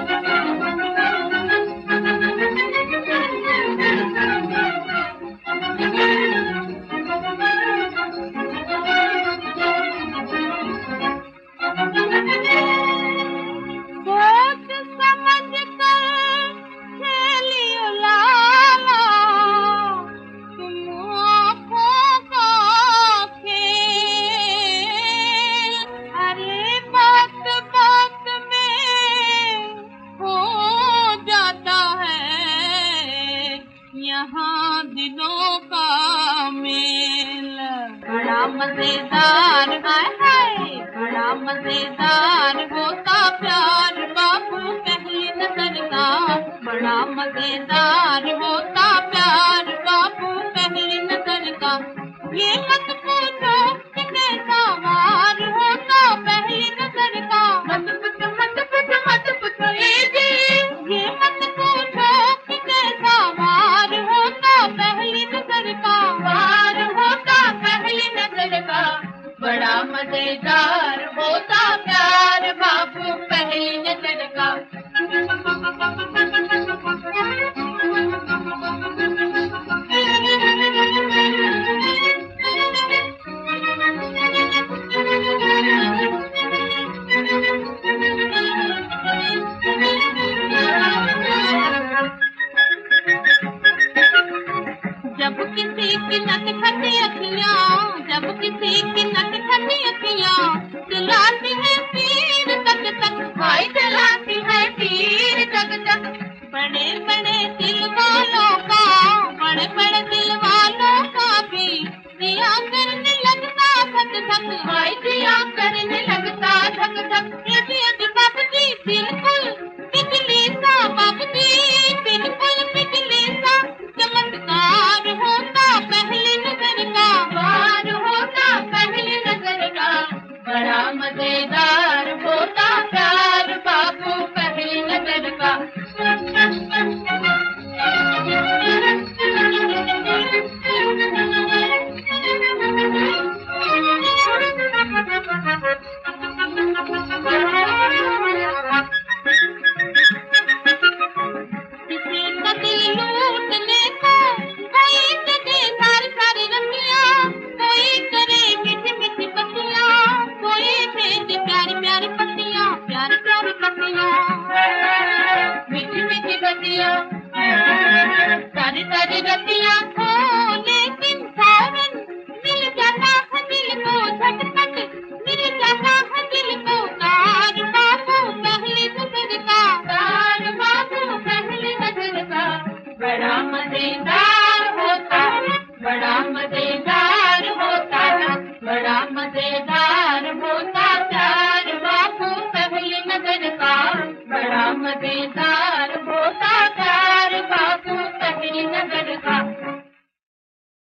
यहाँ दिलों का मेल बड़ा मजेदार है, बड़ा मजेदार होता प्यार बाबू पहली नजर का, बड़ा मजेदार होता प्यार बाबू पहली नजर का। ये मत पूछो कि कैसा वार होता पहली नजर का, मत पूछो मत पूछो मत पूछो ये मत पूछो कि कैसा वार होता पहली नजर का, वार होता पहली नजर का। बड़ा मजेदार होता प्यार बाबू पहली नजर का। जब किसी की नटखटी अखियाँ, जब किसी की नटखटी अखियाँ जलाती है तीर तक तक, भाई जलाती है तीर तक तक। बड़े बड़े दिल वालों का, बड़े बड़े दिल वालों का भी दिया करने लगता धक धक, भाई दिया करने लगता धक धक। यदि बाबू जी बिल्कुल बिजली सा, बाबू जी बिल्कुल बिजली सा चमत्कार होता पहली नजर का, वार होता पहली नजर का। बड़ा मजेदार होता प्यार बाबू पहली नजर का। किसी का दिल लूटने को कोई करे सारी सारी रतियाँ, कोई करे मीठी मीठी पत्तियाँ, कोई भेजे प्यारी प्यारी पत्तियाँ, प्यारी प्यारी पत्तियाँ, मीठी मीठी पत्तियाँ, सारी सारी रतियाँ हो। लेकिन फौरन मिल जाता है दिल को झटपट, मिल जाता है दिल को तार बाबू पहली नजर का, तार बाबू पहली नजर का। बड़ा मजेदार होता, बड़ा मजेदार होता, बड़ा मजेदार होता प्यार बाबू पहली नजर का, बड़ा मजेदार।